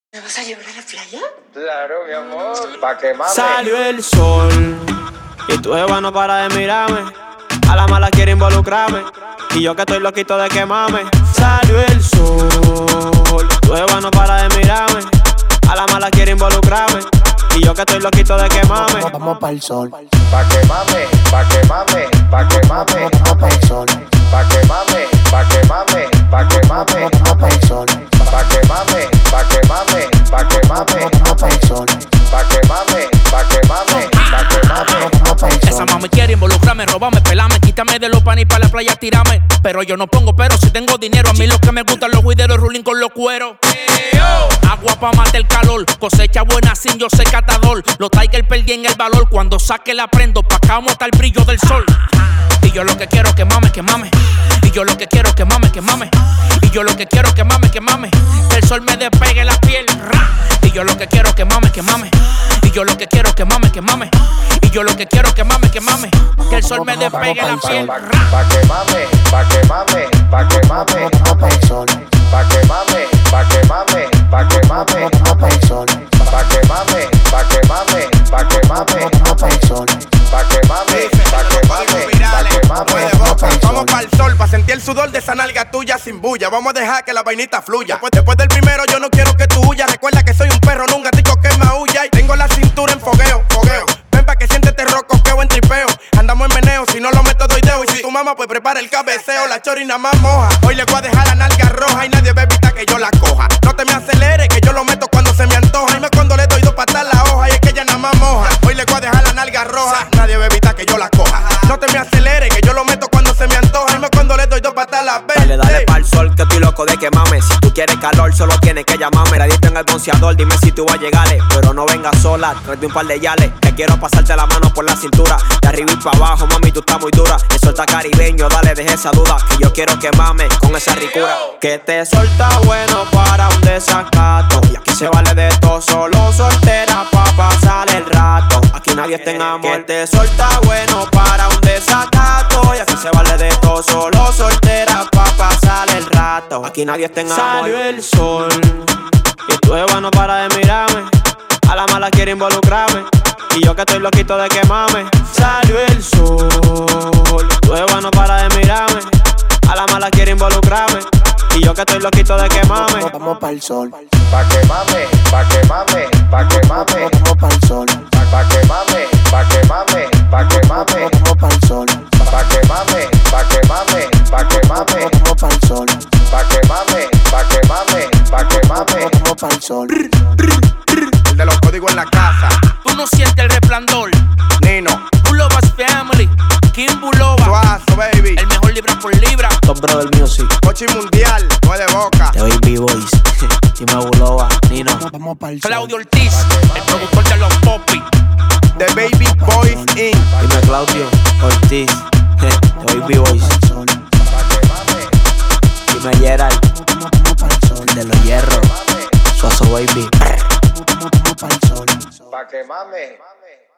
¿Me vas a llevar a la playa? Claro, mi amor, pa' que mames. Salió el sol y tu jeva no para de mirarme. A la mala quiere involucrarme y yo que estoy loquito de quemarme. Salió el sol y tu jeva no para de mirarme. A la mala quiere involucrarme y yo que estoy loquito de quemarme. Vamos pa'l sol. Pa' que mame, pa' que mame, pa' que mame. Vamos pa'l sol. Pa' que mame, pa' que mame, pa' que mame. Vamos pa'l sol. Pa' que mame, pa' que mame, pa' que mame. Vamos pa'l sol. Pa' que mame, pa' que mame, pa' que mame. Vamos pa'l sol. Esa mami quiere involucrarme, robarme, pelarme, quítame de los panis para la playa, tirarme. Pero yo no pongo pero si tengo dinero. A mí lo que me gustan los guideros, ruling con los cueros. Agua pa' matar el calor, cosecha buena sin yo sé catador. Los Tiger perdí en el valor, cuando saque la prendo, pa' acá vamos hasta el brillo del sol. Y yo lo que quiero que mame, que mame. Y yo lo que quiero que mame, que mame. Y yo lo que quiero que mame, que mame. Que el sol me despegue la piel. Y yo lo que quiero que mame, que mame. Y yo lo que quiero que mame, que mame. Y yo lo que quiero que mame, que mame. Que el sol me despegue la piel. Pa' que mame, pa' que mame, pa' que mame. Vamos pa'l sol. Pa' que mame, pa' que mame, pa' que mame. Vamos pa'l sol. Pa' que mame, pa' que mame, pa' que mame. Vamos pa'l sol. Pa' que mame, pa' que mame, pa' que mame. Vamos pa'l sol, pa' sentir el sudor de esa nalga tuya sin bulla. Vamos a dejar que la vainita fluya. Después del primero yo no quiero que tú huyas. Recuerda que soy un perro, no un gatico que maulla. Y tengo la cintura en fogueo, fogueo. Ven pa' que siéntete rocoqueo en tripeo. Andamos en meneo, si no lo meto doy deo. Y si tu mamá pues prepara el cabeceo, la chorina más moja. Hoy le voy a dejar la nalga roja y nadie va a evitar que yo la coja. No te me aceleres, que yo lo meto cuando se me antoja. Y no es cuando le doy dos patas la hoja y es que ella nada más moja. Hoy le voy a dejar la nalga roja, nadie va a evitar que yo la coja. No te me aceleres, que yo lo meto cuando se me antoja. Y no es cuando le doy dos patas la Dale, dale pa'l sol, que estoy loco de quemarme. Si tú quieres calor, solo tienes que llamarme. La diste en el bonciador, dime si tú vas a llegarle. Pero no vengas sola, tráete un par de yales. Que quiero pasarte la mano por la cintura. De arriba y pa' abajo, mami, tú estás muy dura. El sol está caribeño, dale, deja esa duda. Que yo quiero que mames con esa ricura. Que este sol está bueno para un desacato. Y aquí se vale de todo, solo soltera pa' pasar el rato. Aquí nadie está en amor. Que este sol está bueno para un desacato. Y aquí se vale de todo, solo soltera pa' pasar el rato. Aquí nadie está en amor. Salió el sol y tu jeva no para de mirarme. A la mala quiere involucrarme y yo que estoy loquito de quemarme. Salió el sol y tu jeva no para de mirarme. A la mala quiere involucrarme y yo que estoy loquito de quemarme. Vamos pa'l sol. Pa' que mame, pa' que mame, pa' que mame. Vamos pa'l sol. Pa' que mame, pa' que mame, pa' que mame. Vamos pa'l sol. Pa' que mame, pa' que mame, pa' que mame. Vamos pa'l sol. Pa' que mame, pa' que mame, pa' que mame. Vamos pa'l sol. El de los códigos en la casa. Tú no sientes el resplandor. Nino, Bulovas Family, Kim Bulova. Suazo, baby. El mejor libra por libra. Top Brother Music, Cochi mundial, no es de boca. The Baby Boys, Dime Bulova, Nino. Vamos pa'l sol. Claudio Ortiz, el productor de los Poppy. The Baby Boys Inc. Dime Claudio Ortiz, The Baby Boys. Pa'l sol. Pa' que mame, Dime Gerald, Vamos pa'l sol. el de los hierros. Suazo Baby. Vamos pa'l sol. pa' que mame.